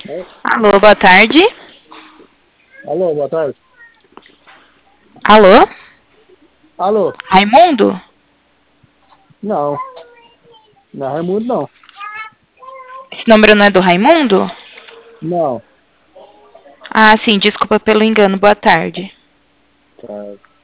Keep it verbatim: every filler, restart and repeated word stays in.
É. Alô, boa tarde. Alô, boa tarde. Alô? Alô? Raimundo? Não. Não é Raimundo, não. Esse número não é do Raimundo? Não. Ah, sim, desculpa pelo engano. Boa tarde. Tá.